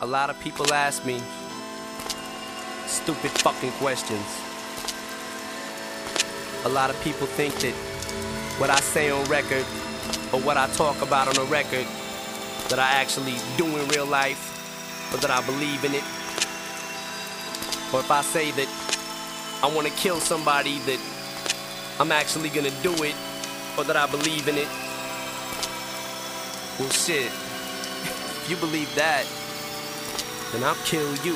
A lot of people ask me stupid fucking questions. A lot of people think that what I say on record or what I talk about on a record that I actually do in real life, or that I believe in it. Or if I say that I want to kill somebody, that I'm actually gonna do it, or that I believe in it. Well shit, if you believe that, then I'll kill you.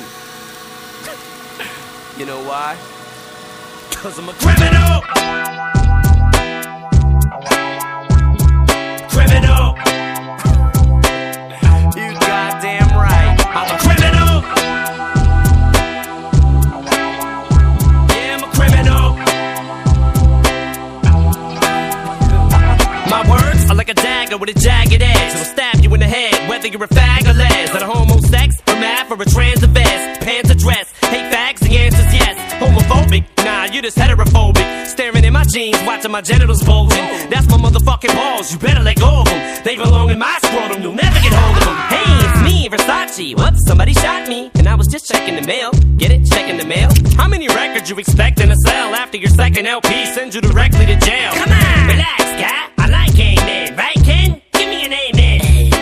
You know why? 'Cause I'm a criminal! Criminal! You goddamn right, I'm a criminal! Yeah, I'm a criminal! My words are like a dagger with a jagged edge. It'll stab you in the head, whether you're a fag or les. At a homosex, or math, or a trans or vest. Pants or dress, hate fags, the answer's yes. Homophobic, nah, you just heterophobic. Staring in my jeans, watching my genitals bulging. That's my motherfucking balls, you better let go of them. They belong in my scrotum, you'll never get hold of them. Hey, it's me, Versace. What? Somebody shot me, and I was just checking the mail. Get it? Checking the mail? How many records you expecting to sell after your second LP sends you directly to jail? Come on, relax, guy. I like amen, right, Ken? Give me an amen.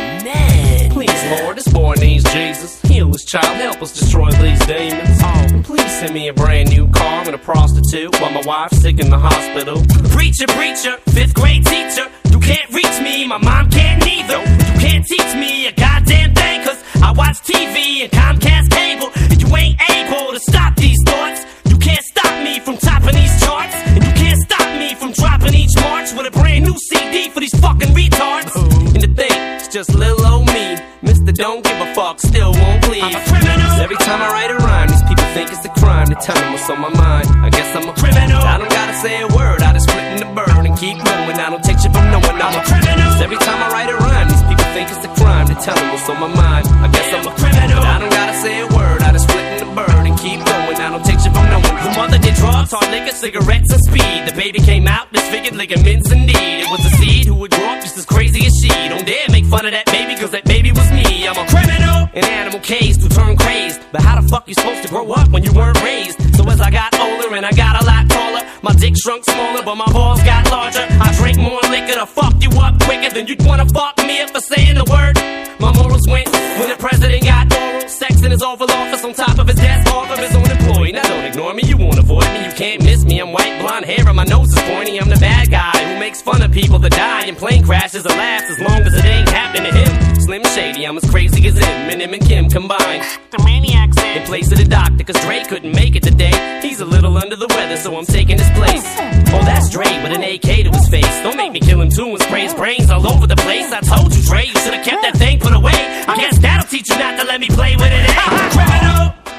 Amen. Please, Lord, this boy needs Jesus. Heal this child, help us destroy these demons. And please send me a brand new car and a prostitute while my wife's sick in the hospital. Preacher, preacher, 5th grade teacher. You can't reach me, my mom can't neither. You can't teach me a goddamn thing, 'cause I watch TV and Comcast cable. And you ain't able to stop these thoughts. You can't stop me from topping these charts. And you can't stop me from dropping each March with a brand new CD for these fucking retards. And the thing, it's just little old me. Mr. Don't give a fuck, still won't please. I'm a criminal. Every time I write a rhyme, these people think it's a crime to tell them what's on my mind. I guess I'm a criminal. I don't gotta say a word, I just split in the bird and keep going. I don't take shit from no one, I'm a criminal. Every time I write a rhyme, these people think it's a crime to tell them what's on my mind. I guess I'm a criminal. I don't gotta say a word, I just split in the bird and keep going. I don't take shit from no one. The mother did drugs, hard liquor, cigarettes, and speed. The baby came out disfigured, ligaments indeed. It was a seed who would grow up just as crazy as she. Don't dare make fun of that baby, 'cause that baby was me. I'm a criminal, an animal caged to turn crazed. But how the fuck you supposed to grow up when you weren't raised? So as I got older and I got a lot taller, my dick shrunk smaller, but my balls got larger. I drank more liquor to fuck you up quicker than you'd wanna fuck me up for saying the word. My morals went when the president got oral sex in his Oval Office on top of his desk, off of his own employee. Now don't ignore me, you won't avoid me, you can't miss me. I'm white, blonde hair, and my nose is pointy. I'm the bad guy who makes fun of people that die in plane crashes or laughs as long as it ain't happening to him. Slim Shady, I'm as crazy as him and Kim combined. The maniac's in place of the doctor, 'cause Dre couldn't make it today. He's a little under the weather, so I'm taking his place. Oh, that's Dre with an AK to his face. Don't make me kill him too and spray his brains all over the place. I told you, Dre, you should've kept that thing put away. I guess that'll teach you not to let me play with it, eh? Criminal!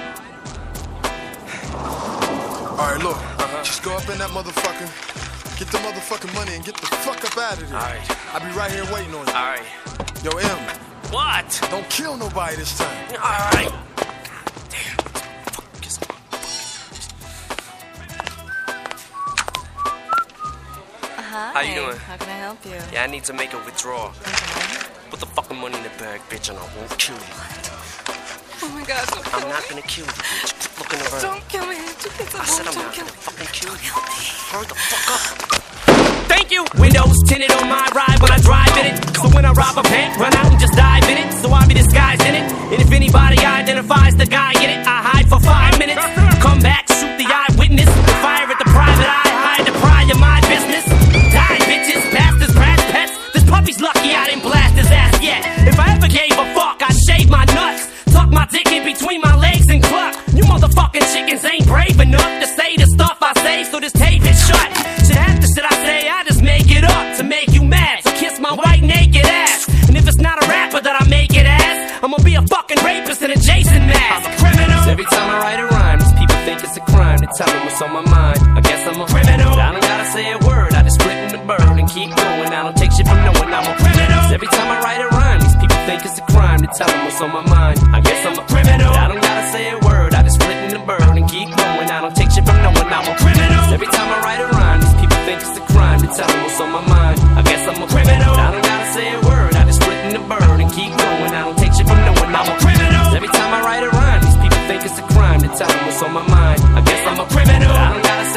Alright, look, just go up in that motherfucker, get the motherfucking money, and get the fuck up out of there. Alright. I'll be right here waiting on you. Alright. Yo, M, What? don't kill nobody this time. Alright. How you doing? How can I help you? Yeah, I need to make a withdrawal. Put the fucking money in the bag, bitch, and I won't kill you. Oh my God, don't kill I'm not me. gonna kill you, bitch. Quit looking around. Don't kill me. I said I'm not kill gonna me. fucking kill you. Hurry the fuck up. Thank you. Windows tinted on my ride when I drive in it. So when I rob a bank, run out and just dive in it. So I'll be disguised in it. And if anybody identifies the guy in it, I hide for 5 minutes. Come back, shoot the eyewitness. Fire at the private eye, hide the pry of my business. Die, bitches, bastards, brats, pets. This puppy's lucky I didn't blast his ass yet. If I ever gave a fuck, I'd shave my nuts. Tuck my dick in between my legs and cluck. You motherfucking chickens ain't brave enough to say the stuff I say, so this tape is shut. Shit, half the shit I say, I just make it up to make you mad. So kiss my white naked ass. And if it's not a rapper that I make it as, I'ma be a fucking rapist in a Jason mask. I'm a criminal. Every time I write a rhyme, these people think it's a crime to tell them what's on my mind. I guess I'm a criminal. I don't gotta say a word, I just split in the bird and keep going. I don't take shit from no one, I'm a criminal. Every time I write a rhyme, these people think it's a crime to tell them what's on my mind. I guess I'm a criminal. I don't gotta say a word, I just split in the bird and keep going. I don't take shit from no one, I'm a criminal. Every time I write a rhyme, these people think it's a crime to tell them what's on my mind. I guess I'm a criminal. I don't gotta say a word, I just split in the bird and keep going. I don't take shit from no one, I'm a criminal. Every time think it's a crime to tell them what's on my mind. I guess I'm a criminal. I don't gotta